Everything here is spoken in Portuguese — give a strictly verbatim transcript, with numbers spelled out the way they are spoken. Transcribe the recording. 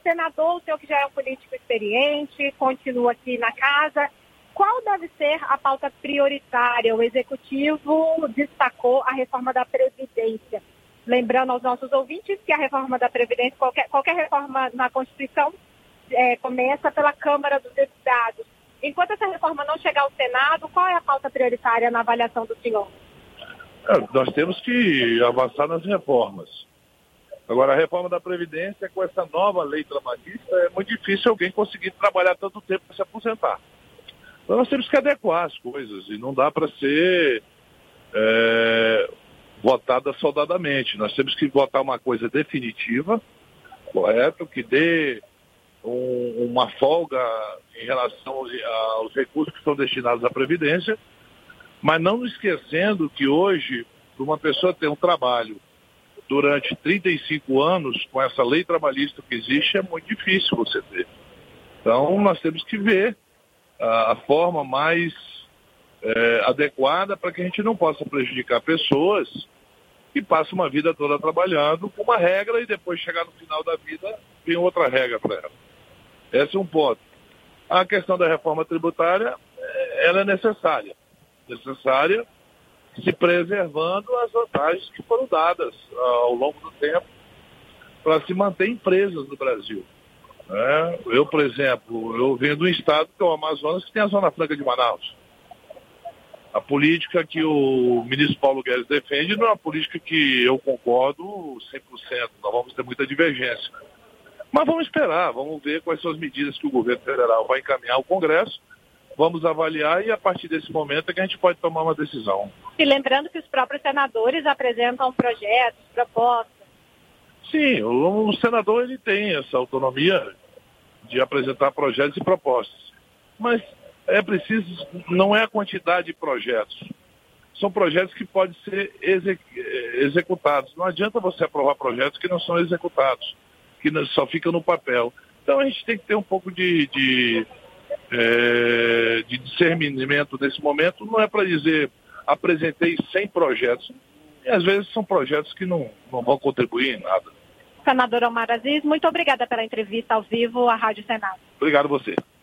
senador, o senhor que já é um político experiente, continua aqui na casa, qual deve ser a pauta prioritária? O Executivo destacou a reforma da Previdência. Lembrando aos nossos ouvintes que a reforma da Previdência, qualquer, qualquer reforma na Constituição, é, começa pela Câmara dos Deputados. Enquanto essa reforma não chegar ao Senado, qual é a pauta prioritária na avaliação do senhor? É, nós temos que avançar nas reformas. Agora, a reforma da Previdência, com essa nova lei trabalhista, é muito difícil alguém conseguir trabalhar tanto tempo para se aposentar. Então, nós temos que adequar as coisas e não dá para ser é, votada soldadamente. Nós temos que votar uma coisa definitiva, correto, que dê um, uma folga em relação aos recursos que são destinados à Previdência, mas não esquecendo que hoje, para uma pessoa ter um trabalho durante trinta e cinco anos, com essa lei trabalhista que existe, é muito difícil você ter. Então, nós temos que ver a, a forma mais é, adequada para que a gente não possa prejudicar pessoas que passam uma vida toda trabalhando com uma regra e depois chegar no final da vida tem outra regra para ela. Esse é um ponto. A questão da reforma tributária, ela é necessária. Necessária se preservando as vantagens que foram dadas uh, ao longo do tempo para se manter empresas no Brasil. É, eu, por exemplo, eu venho do estado que é o Amazonas, que tem a Zona Franca de Manaus. A política que o ministro Paulo Guedes defende não é uma política que eu concordo cem por cento, nós vamos ter muita divergência. Mas vamos esperar, vamos ver quais são as medidas que o governo federal vai encaminhar ao Congresso. Vamos avaliar e a partir desse momento é que a gente pode tomar uma decisão. E lembrando que os próprios senadores apresentam projetos, propostas. Sim, o, o senador ele tem essa autonomia de apresentar projetos e propostas. Mas é preciso, não é a quantidade de projetos. São projetos que podem ser exec, executados. Não adianta você aprovar projetos que não são executados, que só ficam no papel. Então a gente tem que ter um pouco de... de É, de discernimento nesse momento, não é para dizer apresentei cem projetos, e às vezes são projetos que não, não vão contribuir em nada. Senador Omar Aziz, muito obrigada pela entrevista ao vivo à Rádio Senado. Obrigado a você.